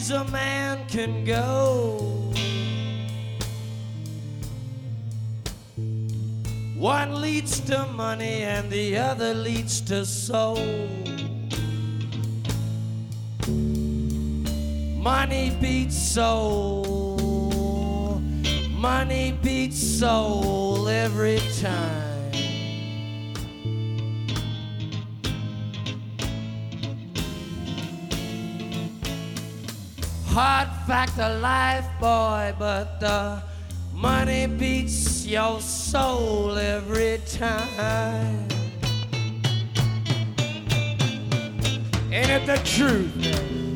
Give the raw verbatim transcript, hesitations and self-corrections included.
ways a man can go. One leads to money and the other leads to soul. Money beats soul. Money beats soul every time. Hard fact of life, boy, but the money beats your soul every time. Ain't it the truth?